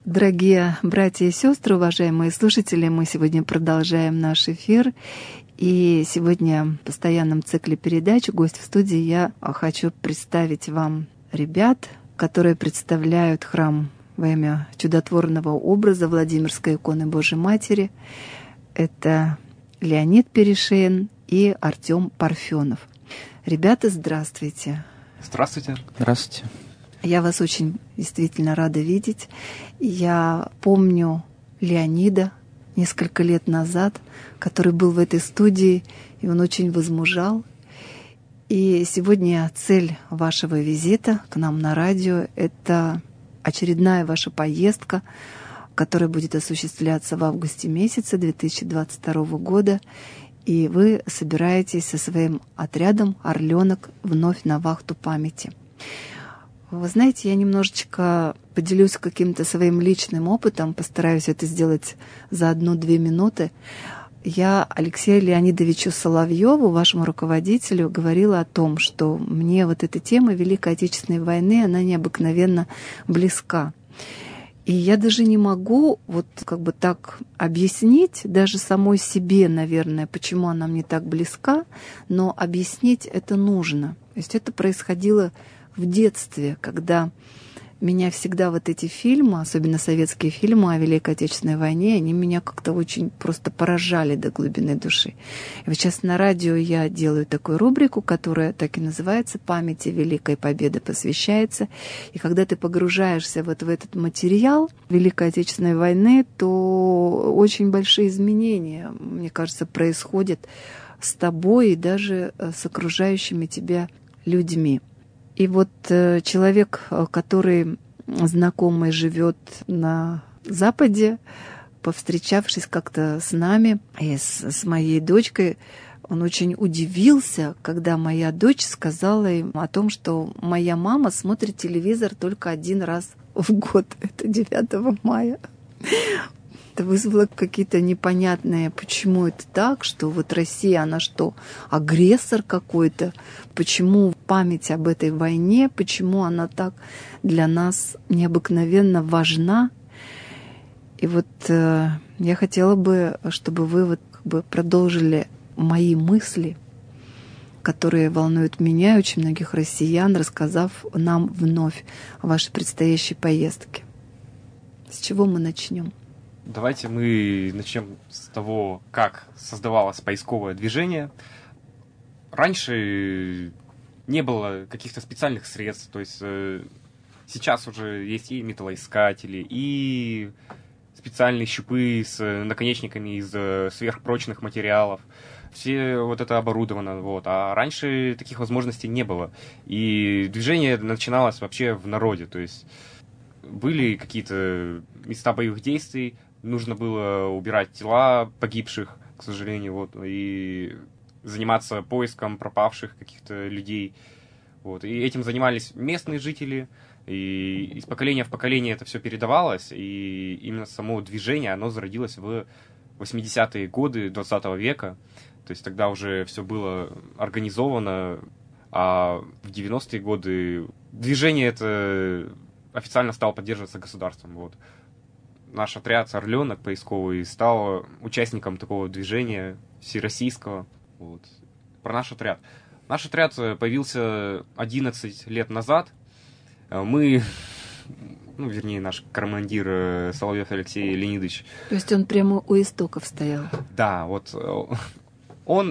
Дорогие братья и сестры, уважаемые слушатели, мы сегодня продолжаем наш эфир. И сегодня в постоянном цикле передач «Гость в студии» я хочу представить вам ребят, которые представляют храм во имя чудотворного образа Владимирской иконы Божьей Матери. Это Леонид Перешеин и Артем Парфенов. Ребята, здравствуйте. Здравствуйте. Здравствуйте. Я вас очень действительно рада видеть. Я помню Леонида несколько лет назад, который был в этой студии, и он очень возмужал. И сегодня цель вашего визита к нам на радио — это очередная ваша поездка, которая будет осуществляться в августе месяце 2022 года. И вы собираетесь со своим отрядом «Орленок» вновь на вахту памяти. Вы знаете, я немножечко поделюсь каким-то своим личным опытом, постараюсь это сделать за 1-2 минуты. Я Алексею Леонидовичу Соловьеву, вашему руководителю, говорила о том, что мне вот эта тема Великой Отечественной войны, она необыкновенно близка. И я даже не могу вот как бы так объяснить, даже самой себе, наверное, почему она мне так близка, но объяснить это нужно. То есть это происходило в детстве, когда меня всегда вот эти фильмы, особенно советские фильмы о Великой Отечественной войне, они меня как-то очень просто поражали до глубины души. И вот сейчас на радио я делаю такую рубрику, которая так и называется «Памяти Великой Победы посвящается». И когда ты погружаешься вот в этот материал Великой Отечественной войны, то очень большие изменения, мне кажется, происходят с тобой и даже с окружающими тебя людьми. И вот человек, который знакомый живет на Западе, повстречавшись как-то с нами и с моей дочкой, он очень удивился, когда моя дочь сказала им о том, что моя мама смотрит телевизор только 1 раз в год. Это 9 мая. Это вызвало какие-то непонятные, почему это так, что вот Россия, она что, агрессор какой-то? Почему память об этой войне, почему она так для нас необыкновенно важна? И вот я хотела бы, чтобы вы вот как бы продолжили мои мысли, которые волнуют меня и очень многих россиян, рассказав нам вновь о вашей предстоящей поездке. С чего мы начнем? Давайте мы начнем с того, как создавалось поисковое движение. Раньше не было каких-то специальных средств, то есть сейчас уже есть и металлоискатели, и специальные щупы с наконечниками из сверхпрочных материалов. Все вот это оборудовано, вот. А раньше таких возможностей не было. И движение начиналось вообще в народе, то есть были какие-то места боевых действий, нужно было убирать тела погибших, к сожалению, вот, и заниматься поиском пропавших каких-то людей. Вот. И этим занимались местные жители, и из поколения в поколение это все передавалось, и именно само движение, оно зародилось в 80-е годы 20 века, то есть тогда уже все было организовано, а в 90-е годы движение это официально стало поддерживаться государством, вот. Наш отряд «Орленок» поисковый стал участником такого движения всероссийского. Вот. Про наш отряд. Наш отряд появился 11 лет назад. Мы, вернее, наш командир Соловьев Алексей Леонидович. То есть он прямо у истоков стоял? Да, вот он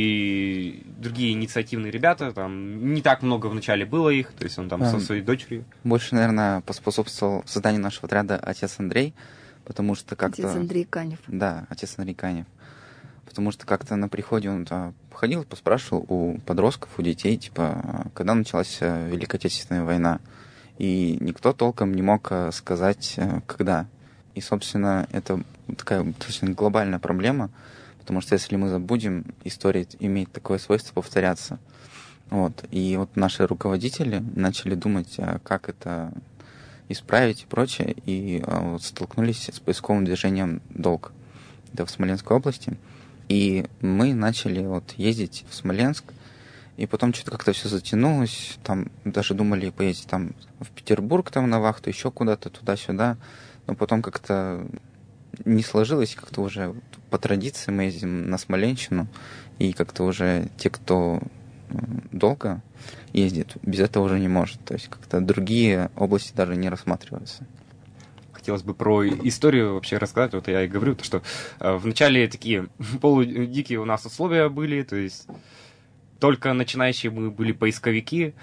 и другие инициативные ребята, там не так много вначале было их, то есть он там со своей дочерью. Больше, наверное, поспособствовал созданию нашего отряда отец Андрей, потому что как-то... Отец Андрей Канев. Да, отец Андрей Канев. Потому что как-то на приходе он походил, поспрашивал у подростков, у детей, типа, когда началась Великая Отечественная война. И никто толком не мог сказать, когда. И, собственно, это такая достаточно глобальная проблема, потому что если мы забудем, история имеет такое свойство повторяться. Вот. И вот наши руководители начали думать, как это исправить и прочее, и вот столкнулись с поисковым движением «Долг». Это в Смоленской области. И мы начали вот ездить в Смоленск, и потом что-то как-то все затянулось, там даже думали поездить там в Петербург там на вахту, еще куда-то туда-сюда, но потом как-то не сложилось, как-то уже по традиции мы ездим на Смоленщину, и как-то уже те, кто долго ездит, без этого уже не может. То есть как-то другие области даже не рассматриваются. Хотелось бы про историю вообще рассказать. Вот я и говорю, то, что вначале такие полудикие у нас условия были, то есть только начинающие мы были поисковики,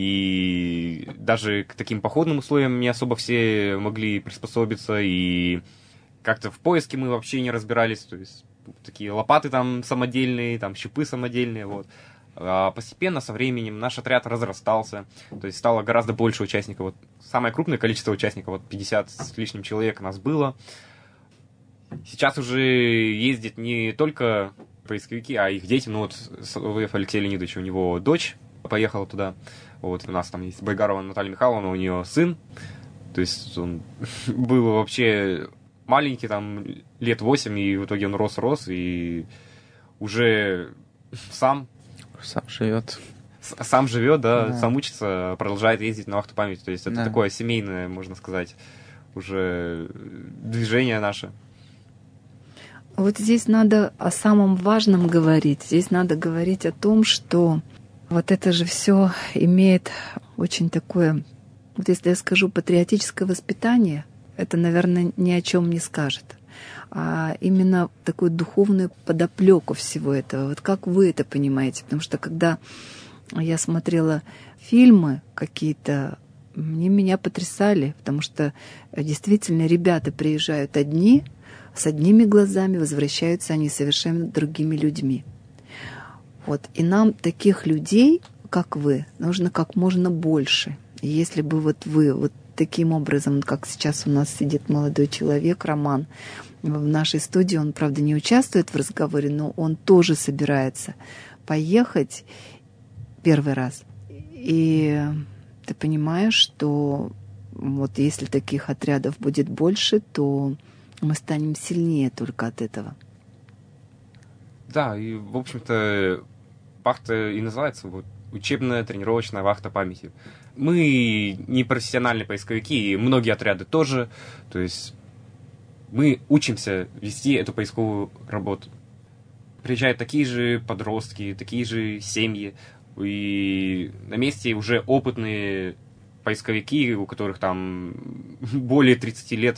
и даже к таким походным условиям не особо все могли приспособиться, и как-то в поиске мы вообще не разбирались, то есть такие лопаты там самодельные, там щупы самодельные, вот. А постепенно, со временем, наш отряд разрастался, то есть стало гораздо больше участников. Вот самое крупное количество участников, вот 50 с лишним человек у нас было. Сейчас уже ездят не только поисковики, а их дети. Ну вот Соловьев Алексей Леонидович, у него дочь поехала туда. Вот у нас там есть Байгарова Наталья Михайловна, у нее сын. То есть он был вообще маленький, там лет 8, и в итоге он рос, и уже сам живет. Сам живет, да, сам учится, продолжает ездить на вахту памяти. То есть это такое семейное, можно сказать, уже движение наше. Вот здесь надо о самом важном говорить. Здесь надо говорить о том, что вот это же все имеет очень такое, вот если я скажу патриотическое воспитание, это, наверное, ни о чем не скажет. А именно такую духовную подоплеку всего этого. Вот как вы это понимаете? Потому что когда я смотрела фильмы какие-то, меня потрясали, потому что действительно ребята приезжают одни, с одними глазами, возвращаются они совершенно другими людьми. Вот. И нам таких людей, как вы, нужно как можно больше. И если бы вот вы вот таким образом, как сейчас у нас сидит молодой человек, Роман, в нашей студии, он, правда, не участвует в разговоре, но он тоже собирается поехать первый раз. И ты понимаешь, что вот если таких отрядов будет больше, то мы станем сильнее только от этого. Да, и, в общем-то, вахта и называется вот учебная тренировочная вахта памяти. Мы не профессиональные поисковики, и многие отряды тоже. То есть мы учимся вести эту поисковую работу. Приезжают такие же подростки, такие же семьи, и на месте уже опытные поисковики, у которых там более 30 лет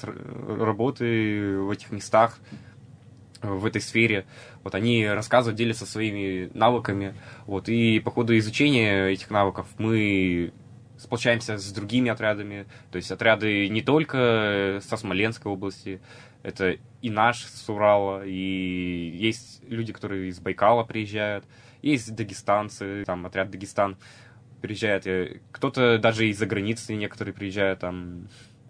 работы в этих местах, в этой сфере. Вот они рассказывают, делятся своими навыками. Вот, и по ходу изучения этих навыков мы сплочаемся с другими отрядами. То есть отряды не только со Смоленской области, это и наш с Урала, и есть люди, которые из Байкала приезжают, есть дагестанцы, там отряд Дагестан приезжает, кто-то даже из-за границы некоторые приезжают там.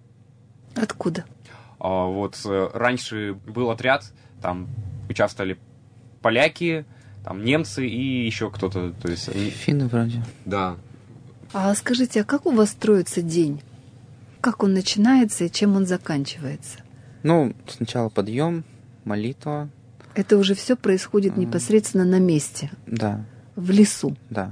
Откуда? Вот раньше был отряд, там участвовали поляки, там немцы и еще кто-то. То есть финны вроде. Да. А скажите, а как у вас строится день? Как он начинается и чем он заканчивается? Ну, сначала подъем, молитва. Это уже все происходит непосредственно на месте? Да. В лесу? Да.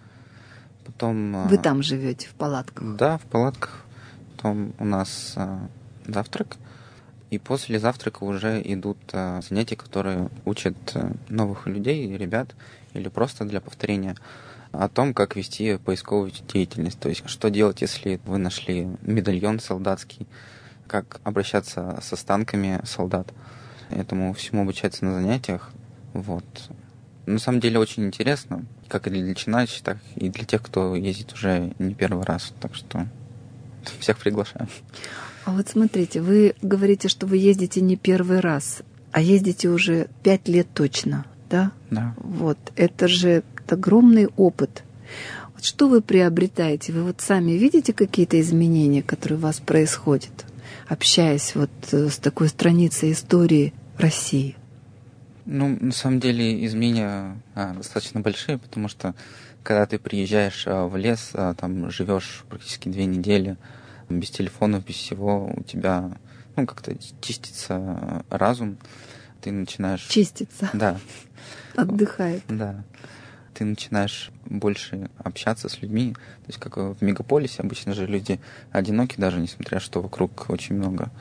Потом... Вы там живете, в палатках? Да, в палатках. Потом у нас завтрак. И после завтрака уже идут занятия, которые учат новых людей, ребят, или просто для повторения о том, как вести поисковую деятельность. То есть, что делать, если вы нашли медальон солдатский, как обращаться с останками солдат. Этому всему обучаться на занятиях. Вот. На самом деле очень интересно, как и для начинающих, так и для тех, кто ездит уже не первый раз. Так что всех приглашаем. А вот смотрите, вы говорите, что вы ездите не первый раз, а ездите уже 5 лет точно, да? Да. Вот, это же огромный опыт. Вот что вы приобретаете? Вы вот сами видите какие-то изменения, которые у вас происходят, общаясь вот с такой страницей истории России? Ну, на самом деле изменения достаточно большие, потому что когда ты приезжаешь в лес, там живешь практически 2 недели, без телефонов, без всего, у тебя, ну, как-то чистится разум, ты начинаешь... Чистится? Да. Отдыхает? Да. Ты начинаешь больше общаться с людьми, то есть как в мегаполисе обычно же люди одиноки, даже несмотря, что вокруг очень много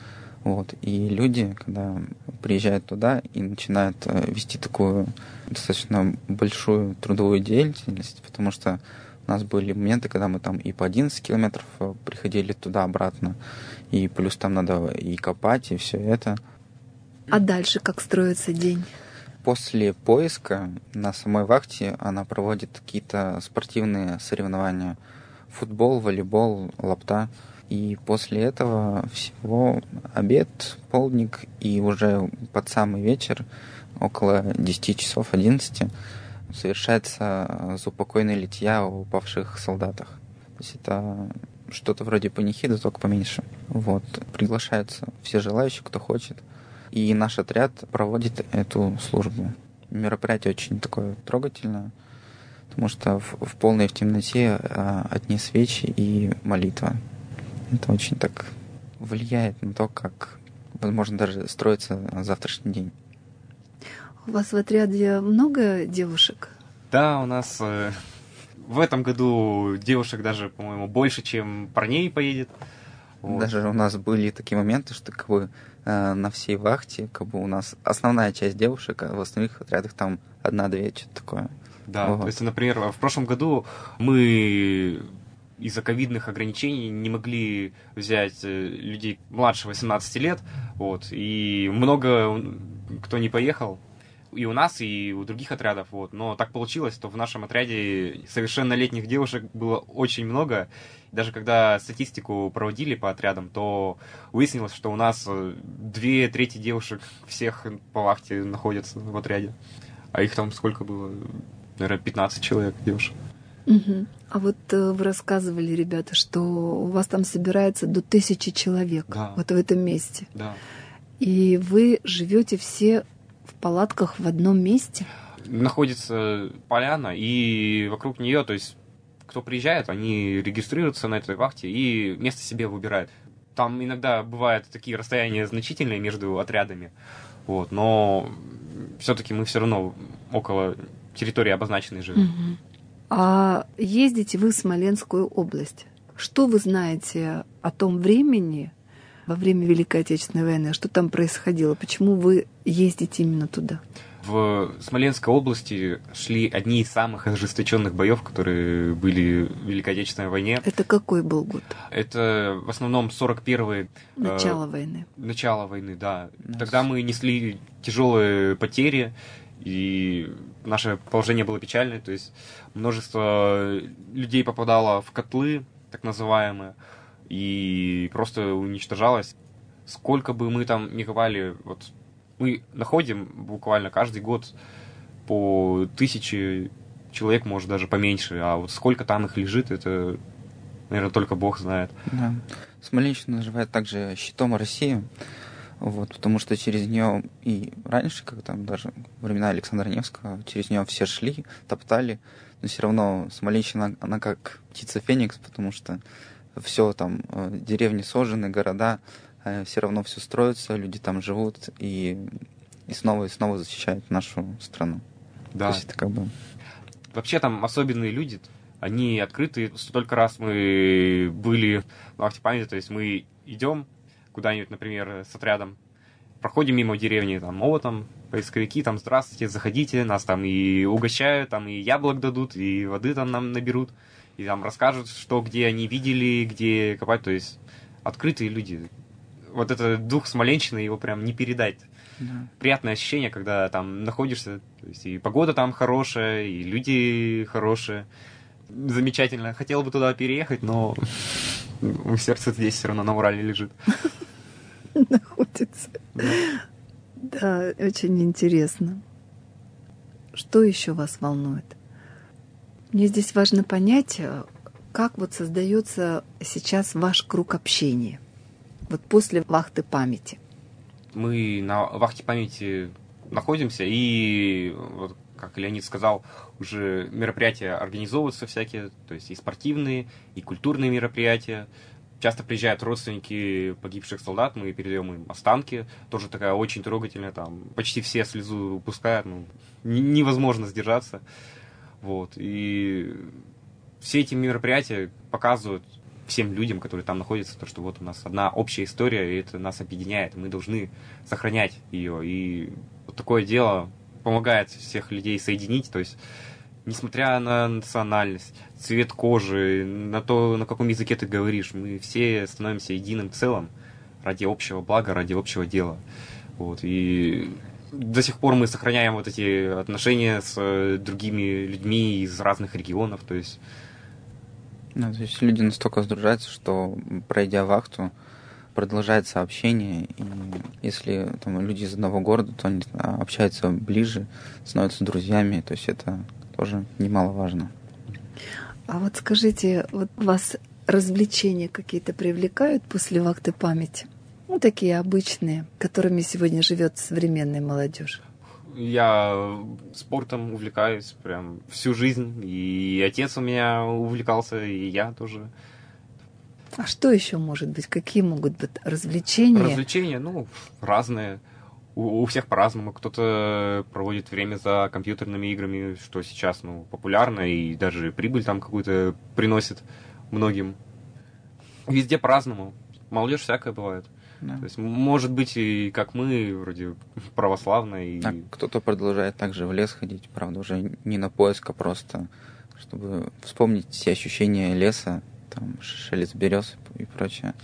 Вот. И люди, когда приезжают туда и начинают вести такую достаточно большую трудовую деятельность, потому что у нас были моменты, когда мы там и по 11 километров приходили туда-обратно, и плюс там надо и копать, и все это. А дальше как строится день? После поиска на самой вахте она проводит какие-то спортивные соревнования. Футбол, волейбол, лапта. И после этого всего обед, полдник, и уже под самый вечер, около 10 часов, 11, совершается заупокойное литья о упавших солдатах. То есть это что-то вроде панихиды, только поменьше. Вот. Приглашаются все желающие, кто хочет. И наш отряд проводит эту службу. Мероприятие очень такое трогательное, потому что в полной в темноте одни свечи и молитва. Это очень так влияет на то, как, возможно, даже строится завтрашний день. У вас в отряде много девушек? Да, у нас в этом году девушек даже, по-моему, больше, чем парней поедет. Вот. Даже у нас были такие моменты, что как бы на всей вахте как бы у нас основная часть девушек, а в остальных отрядах там 1-2, что-то такое. Да, вот. То есть, например, в прошлом году мы из-за ковидных ограничений не могли взять людей младше 18 лет, вот, и много кто не поехал, и у нас, и у других отрядов, вот, но так получилось, что в нашем отряде совершеннолетних девушек было очень много. Даже когда статистику проводили по отрядам, то выяснилось, что у нас 2/3 девушек всех по вахте находятся в отряде, а их там сколько было? Наверное, 15 человек девушек. Угу. А вот вы рассказывали, ребята, что у вас там собирается до 1000 человек, Да. вот в этом месте. Да. И вы живете все в палатках в одном месте? Находится поляна, и вокруг нее, то есть, кто приезжает, они регистрируются на этой вахте и место себе выбирают. Там иногда бывают такие расстояния значительные между отрядами, вот, но все-таки мы все равно около территории обозначенной живем. Угу. А ездите вы в Смоленскую область. Что вы знаете о том времени, во время Великой Отечественной войны, что там происходило? Почему вы ездите именно туда? В Смоленской области шли одни из самых ожесточенных боев, которые были в Великой Отечественной войне. Это какой был год? Это в основном 41-й. Начало войны. Начало войны, да. Тогда мы несли тяжелые потери, и наше положение было печальное. То есть множество людей попадало в котлы, так называемые, и просто уничтожалось. Сколько бы мы там ни копали, вот мы находим буквально каждый год по 1000 человек, может даже поменьше, а вот сколько там их лежит, это, наверное, только Бог знает. Да. Смоленщина называют также щитом России, вот, потому что через нее и раньше, как там даже во времена Александра Невского, через нее все шли, топтали, но все равно Смоленщина, она как птица Феникс, потому что все там, деревни сожжены, города, все равно все строится, люди там живут и снова защищают нашу страну. Да. То есть это как бы... Вообще там особенные люди, они открыты. Столько раз мы были в вахте памяти, то есть мы идем куда-нибудь, например, с отрядом, проходим мимо деревни, там, там, поисковики, там, здравствуйте, заходите, нас там и угощают, там и яблок дадут, и воды там нам наберут, и там расскажут, что, где они видели, где копать, то есть открытые люди. Вот этот дух смоленщины, его прям не передать. Да. Приятное ощущение, когда там находишься, то есть и погода там хорошая, и люди хорошие. Замечательно. Хотел бы туда переехать, но сердце здесь все равно на Урале лежит. Находится. Да, очень интересно. Что еще вас волнует? Мне здесь важно понять, как вот создается сейчас ваш круг общения. Вот после вахты памяти. Мы на вахте памяти находимся, и, вот, как Леонид сказал, уже мероприятия организовываются всякие, то есть и спортивные, и культурные мероприятия. Часто приезжают родственники погибших солдат, мы передаем им останки, тоже такая очень трогательная, там почти все слезу пускают, ну, невозможно сдержаться. Вот. И все эти мероприятия показывают всем людям, которые там находятся, то, что вот у нас одна общая история, и это нас объединяет, мы должны сохранять ее. И вот такое дело помогает всех людей соединить, то есть несмотря на национальность, цвет кожи, на то, на каком языке ты говоришь, мы все становимся единым целым ради общего блага, ради общего дела. Вот. И до сих пор мы сохраняем вот эти отношения с другими людьми из разных регионов. То есть То есть люди настолько сдружаются, что, пройдя вахту, продолжается общение, и если там люди из одного города, то они общаются ближе, становятся друзьями, то есть это тоже немаловажно. А вот скажите, вот вас развлечения какие-то привлекают после вахты памяти? Ну, такие обычные, которыми сегодня живет современная молодежь. я спортом увлекаюсь прям всю жизнь, и отец у меня увлекался, и я тоже. А что еще может быть? Какие могут быть развлечения? Развлечения, разные. У всех по-разному. Кто-то проводит время за компьютерными играми, что сейчас, популярно, и даже прибыль там какую-то приносит многим. Везде по-разному. Молодежь всякая бывает. Да. То есть, может быть, и как мы, вроде православные. А кто-то продолжает также в лес ходить, правда, уже не на поиск, а просто, чтобы вспомнить все ощущения леса, там, шелест берез и прочее.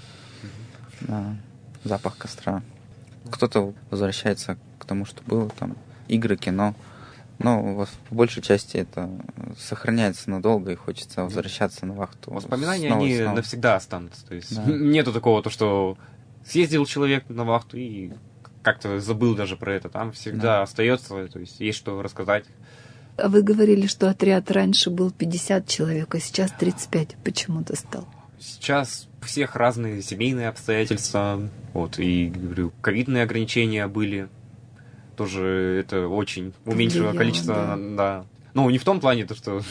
Да, запах костра. Кто-то возвращается к тому, что было, там, игры, кино. Но в большей части это сохраняется надолго, и хочется возвращаться на вахту. Воспоминания, снова и они снова. навсегда останутся. То есть Да. нету такого, то, что съездил человек на вахту и как-то забыл даже про это. Там всегда остается, то есть есть что рассказать. А вы говорили, что отряд раньше был 50 человек, а сейчас 35 почему-то стал. Сейчас у всех разные семейные обстоятельства. Вот, и, говорю, ковидные ограничения были. Тоже это очень уменьшило Влияло, количество. Да. Не в том плане, то, что...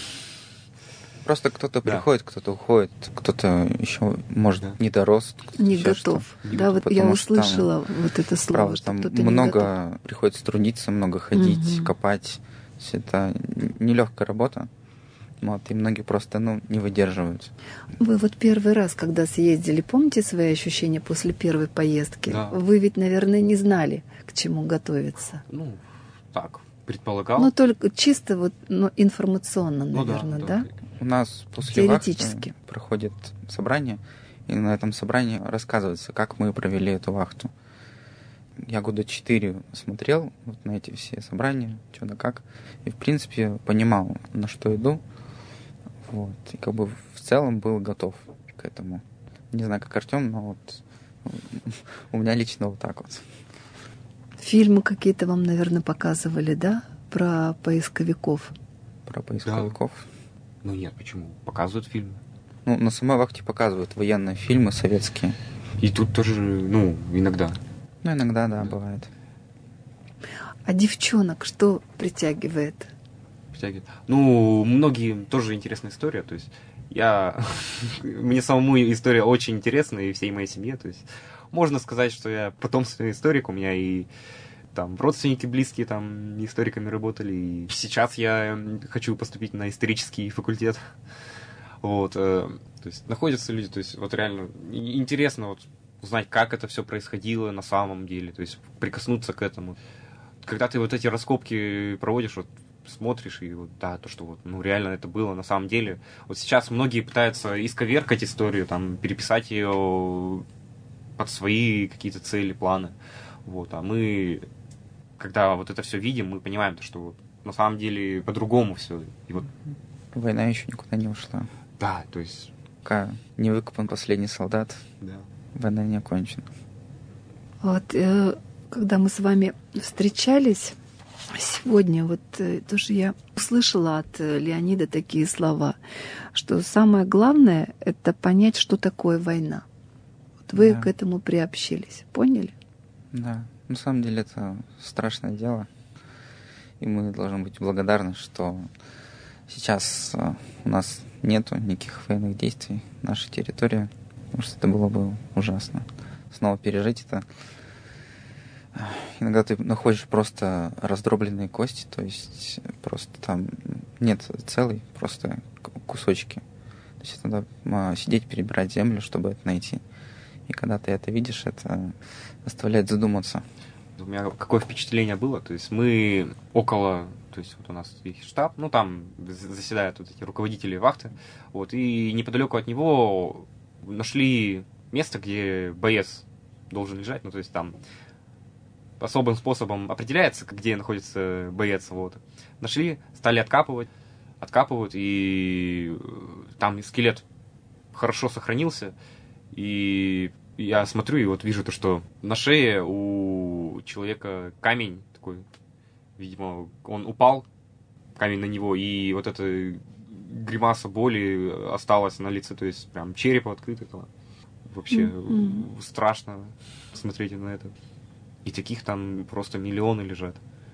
Просто кто-то Да. приходит, кто-то уходит, кто-то еще, может, не дорос. Не еще готов. что. Да, вот я Потому что там, услышала вот это слово, правда, что там кто-то не готов. много приходится трудиться, много ходить, Мгм. копать. То есть это нелегкая работа. Вот, и многие просто не выдерживают. Вы вот первый раз, когда съездили, помните свои ощущения после первой поездки? Да. Вы ведь, наверное, не знали, к чему готовиться. Так, предполагал. Ну, только чисто вот, информационно, Ну да, наверное, да? У нас после Теоретически. вахты проходит собрание, и на этом собрании рассказывается, как мы провели эту вахту. Я года 4 смотрел вот на эти все собрания, что да как, и в принципе понимал, на что иду. Вот. И как бы в целом был готов к этому. Не знаю, как Артем, но вот у меня лично вот так вот. Фильмы какие-то вам, наверное, показывали, да? Про поисковиков. Про поисковиков. Нет, почему? Показывают фильмы. На самой вахте показывают военные фильмы советские. И тут тоже, иногда. Иногда, да, бывает. А девчонок что притягивает? Притягивает. Многие тоже интересная история. То есть мне самому история очень интересна, и всей моей семье. То есть можно сказать, что я потомственный историк, у меня и там родственники близкие там историками работали, и сейчас я хочу поступить на исторический факультет. Вот, то есть находятся люди, то есть вот реально интересно вот узнать, как это все происходило на самом деле, то есть прикоснуться к этому. Когда ты вот эти раскопки проводишь, вот смотришь, и вот да, то, что вот, реально это было на самом деле. Вот сейчас многие пытаются исковеркать историю, там, переписать ее под свои какие-то цели, планы. Вот, а мы, когда вот это все видим, мы понимаем, то, что вот, на самом деле по-другому все. И вот... Война еще никуда не ушла. Да, то есть... Пока не выкопан последний солдат, да. Война не окончена. Вот, когда мы с вами встречались сегодня, вот тоже я услышала от Леонида такие слова, что самое главное — это понять, что такое война. Вот вы Да. к этому приобщились, поняли? Да, на самом деле это страшное дело, и мы должны быть благодарны, что сейчас у нас нету никаких военных действий на нашей территории, потому что это было бы ужасно. Снова пережить это. Иногда ты находишь просто раздробленные кости, то есть просто там нет целой, просто кусочки. То есть надо сидеть, перебирать землю, чтобы это найти. И когда ты это видишь, это заставляет задуматься. У меня какое впечатление было, то есть мы около, то есть вот у нас есть штаб, ну там заседают вот эти руководители вахты, вот, и неподалеку от него нашли место, где боец должен лежать, ну то есть там особым способом определяется, где находится боец, вот. Нашли, стали откапывают, и там скелет хорошо сохранился, и я смотрю и вот вижу то, что на шее у человека камень такой, видимо, он упал, камень на него, и вот эта гримаса боли осталась на лице, то есть прям череп открыт этого. Вообще страшно смотреть на это. И таких там просто миллионы лежат.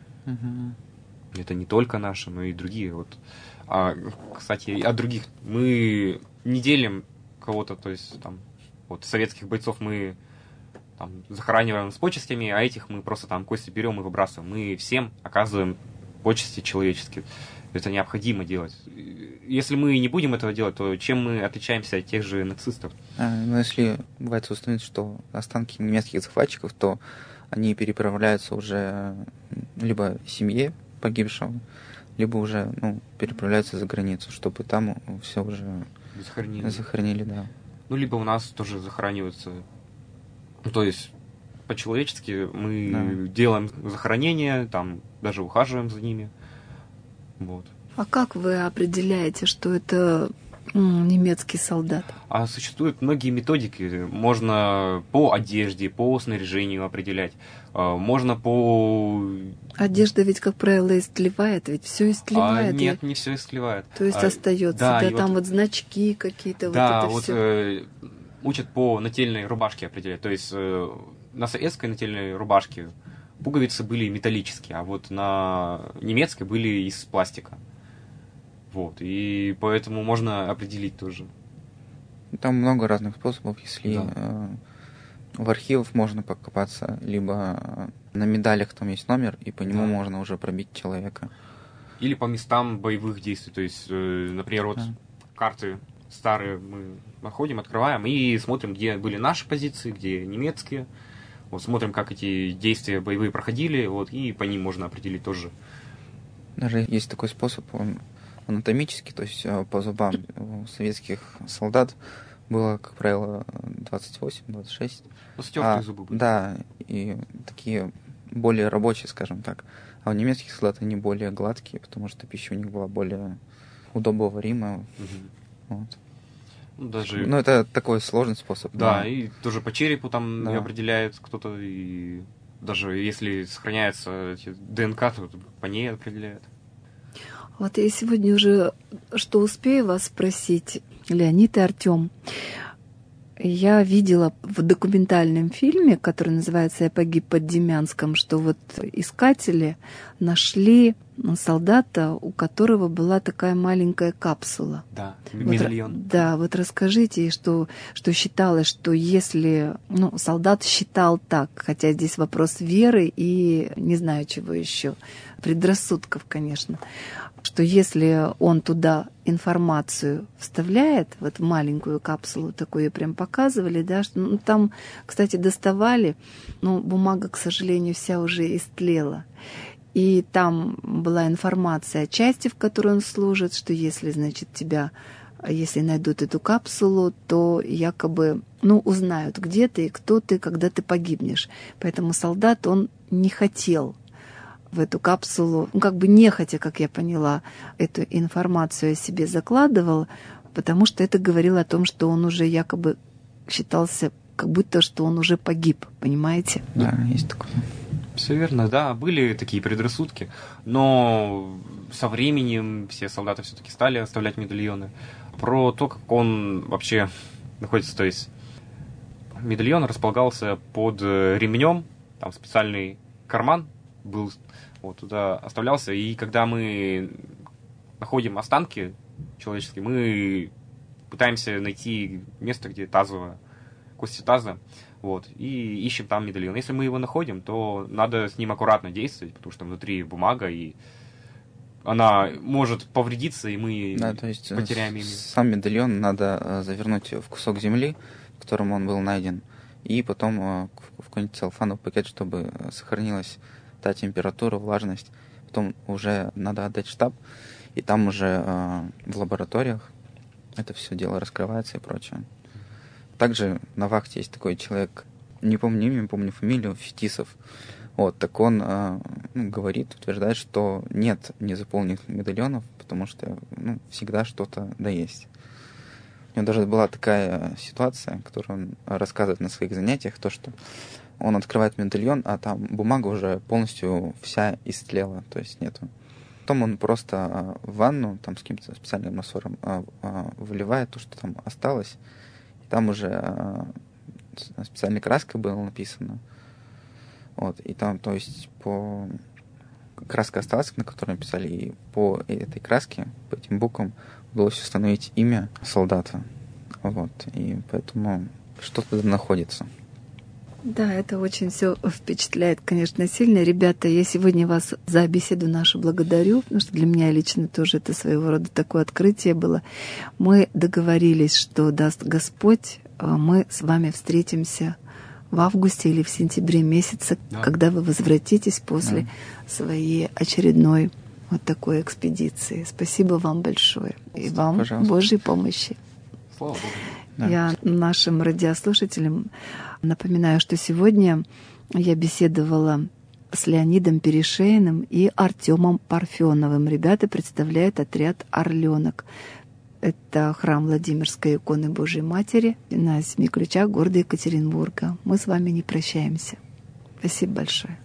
Это не только наши, но и другие. Вот. Кстати, о других. Мы не делим кого-то, то есть там вот советских бойцов мы там захораниваем с почестями, а этих мы просто там кости берем и выбрасываем. Мы всем оказываем почести человеческие. Это необходимо делать. Если мы не будем этого делать, то чем мы отличаемся от тех же нацистов? Но если бывает установить, что останки немецких захватчиков, то они переправляются уже либо семье погибшего, либо уже переправляются за границу, чтобы там все уже захоронили, да. Ну, либо у нас тоже захораниваются. Ну, то есть, по-человечески мы делаем захоронение, там даже ухаживаем за ними. Вот. А как вы определяете, что это немецкий солдат? А существуют многие методики. Можно по одежде, по снаряжению определять. Можно по... Одежда ведь, как правило, истлевает, ведь все истлевает. Нет, не все истлевает. То есть остается, да, там вот значки какие-то. Да, вот это вот учат по нательной рубашке определять. То есть на советской нательной рубашке пуговицы были металлические, а вот на немецкой были из пластика. Вот, и поэтому можно определить тоже. Там много разных способов, если в архивах можно покопаться, либо на медалях там есть номер, и по нему можно уже пробить человека. Или по местам боевых действий, то есть, например, вот карты старые мы находим, открываем и смотрим, где были наши позиции, где немецкие. Вот смотрим, как эти действия боевые проходили, вот, и по ним можно определить тоже. Даже есть такой способ, он анатомический, то есть по зубам у советских солдат было, как правило, 28-26. Ну, стёртые зубы были. Да, и такие более рабочие, скажем так. А у немецких солдат они более гладкие, потому что пища у них была более удобоваримая. Вот. Ну, это такой сложный способ. Да, и тоже по черепу там определяют кто-то, и даже если сохраняется ДНК, то по ней определяют. Вот я сегодня уже что успею вас спросить, Леонид и Артём. Я видела в документальном фильме, который называется «Я погиб под Демянском», что вот искатели нашли солдата, у которого была такая маленькая капсула. Да, медальон. Вот расскажите, что считалось, что если... солдат считал так, хотя здесь вопрос веры и не знаю чего еще, предрассудков, конечно, что если он туда информацию вставляет, вот в маленькую капсулу, такую прям показывали, да, что там, кстати, доставали, но бумага, к сожалению, вся уже истлела. И там была информация о части, в которой он служит, что если, значит, если найдут эту капсулу, то якобы, узнают, где ты и кто ты, когда ты погибнешь. Поэтому солдат, он не хотел в эту капсулу, нехотя, как я поняла, эту информацию о себе закладывал, потому что это говорило о том, что он уже якобы считался, как будто, что он уже погиб, понимаете? Да, есть такое. Все верно, да, были такие предрассудки, но со временем все солдаты все-таки стали оставлять медальоны. Про то, как он вообще находится, то есть медальон располагался под ремнем, там специальный карман был, вот туда оставлялся, и когда мы находим останки человеческие, мы пытаемся найти место, где тазовая, кости таза, вот, и ищем там медальон. Если мы его находим, то надо с ним аккуратно действовать, потому что внутри бумага, и она может повредиться, и мы то есть потеряем имя. Сам медальон надо завернуть в кусок земли, в котором он был найден, и потом в какой-нибудь целлофановый пакет, чтобы сохранилась та температура, влажность. Потом уже надо отдать в штаб, и там уже в лабораториях это все дело раскрывается и прочее. Также на вахте есть такой человек, не помню имя, помню фамилию, Фетисов. Вот, так он говорит, утверждает, что нет незаполненных медальонов, потому что всегда что-то есть. У него даже была такая ситуация, которую он рассказывает на своих занятиях, то, что он открывает медальон, а там бумага уже полностью вся истлела, то есть нету. Потом он просто в ванну там с каким-то специальным раствором выливает то, что там осталось. И там уже специальной краской было написано. Вот, и там, то есть, краска осталась, на которой написали, и по этой краске, по этим буквам удалось установить имя солдата. Вот, и поэтому что-то находится. Да, это очень все впечатляет, конечно, сильно. Ребята, я сегодня вас за беседу нашу благодарю, потому что для меня лично тоже это своего рода такое открытие было. Мы договорились, что даст Господь, мы с вами встретимся в августе или в сентябре месяце, когда вы возвратитесь после своей очередной вот такой экспедиции. Спасибо вам большое. И вам, пожалуйста, Божьей помощи. Слава Богу. Да. Я нашим радиослушателям напоминаю, что сегодня я беседовала с Леонидом Перешейным и Артемом Парфеновым. Ребята представляют отряд «Орленок». Это храм Владимирской иконы Божьей Матери на 7 ключах города Екатеринбурга. Мы с вами не прощаемся. Спасибо большое.